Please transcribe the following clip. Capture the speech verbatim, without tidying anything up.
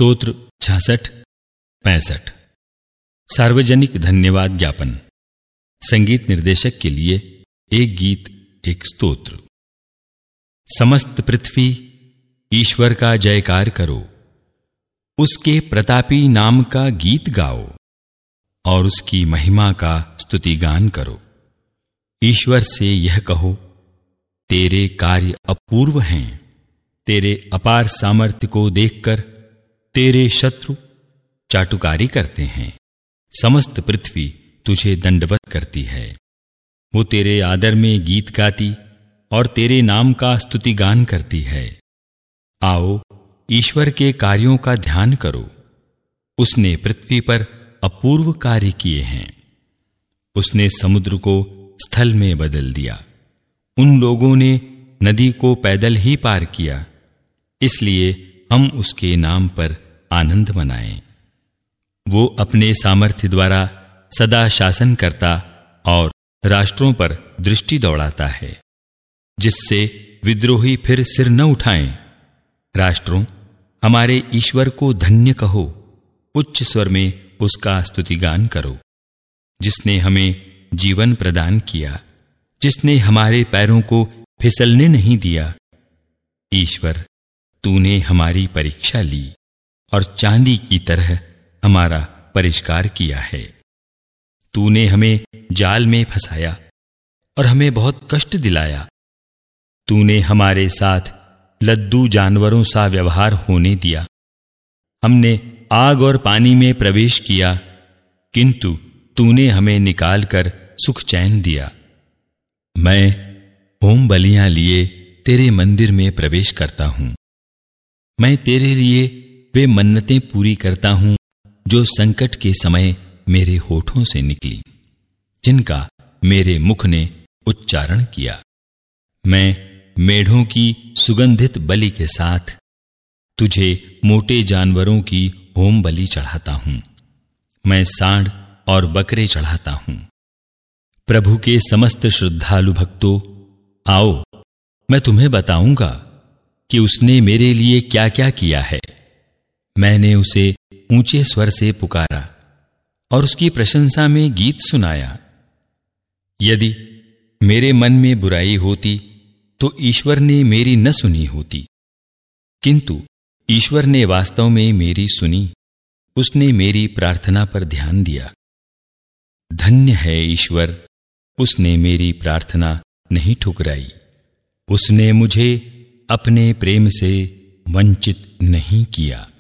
स्तोत्र छियासठ पैंसठ। सार्वजनिक धन्यवाद ज्ञापन। संगीत निर्देशक के लिए एक गीत एक स्तोत्र। समस्त पृथ्वी ईश्वर का जयकार करो, उसके प्रतापी नाम का गीत गाओ और उसकी महिमा का स्तुतिगान करो। ईश्वर से यह कहो, तेरे कार्य अपूर्व हैं। तेरे अपार सामर्थ्य को देखकर तेरे शत्रु चाटुकारी करते हैं। समस्त पृथ्वी तुझे दंडवत करती है। वो तेरे आदर में गीत गाती और तेरे नाम का स्तुतिगान करती है। आओ, ईश्वर के कार्यों का ध्यान करो। उसने पृथ्वी पर अपूर्व कार्य किए हैं। उसने समुद्र को स्थल में बदल दिया। उन लोगों ने नदी को पैदल ही पार किया। इसलिए हम उसके नाम पर आनंद मनाएं। वो अपने सामर्थ्य द्वारा सदा शासन करता और राष्ट्रों पर दृष्टि दौड़ाता है, जिससे विद्रोही फिर सिर न उठाएं। राष्ट्रों, हमारे ईश्वर को धन्य कहो। उच्च स्वर में उसका स्तुतिगान करो, जिसने हमें जीवन प्रदान किया, जिसने हमारे पैरों को फिसलने नहीं दिया। ईश्वर, तूने हमारी परीक्षा ली और चांदी की तरह हमारा परिष्कार किया है। तूने हमें जाल में फंसाया और हमें बहुत कष्ट दिलाया। तूने हमारे साथ लद्दू जानवरों सा व्यवहार होने दिया। हमने आग और पानी में प्रवेश किया, किंतु तूने हमें निकालकर सुख चैन दिया। मैं होम बलियां लिए तेरे मंदिर में प्रवेश करता हूं। मैं तेरे लिए वे मन्नतें पूरी करता हूं जो संकट के समय मेरे होठों से निकली, जिनका मेरे मुख ने उच्चारण किया। मैं मेढ़ों की सुगंधित बलि के साथ तुझे मोटे जानवरों की होम बलि चढ़ाता हूं। मैं सांड और बकरे चढ़ाता हूं। प्रभु के समस्त श्रद्धालु भक्तों, आओ, मैं तुम्हें बताऊंगा कि उसने मेरे लिए क्या क्या किया है। मैंने उसे ऊंचे स्वर से पुकारा और उसकी प्रशंसा में गीत सुनाया। यदि मेरे मन में बुराई होती तो ईश्वर ने मेरी न सुनी होती, किंतु ईश्वर ने वास्तव में मेरी सुनी। उसने मेरी प्रार्थना पर ध्यान दिया। धन्य है ईश्वर, उसने मेरी प्रार्थना नहीं ठुकराई। उसने मुझे अपने प्रेम से वंचित नहीं किया।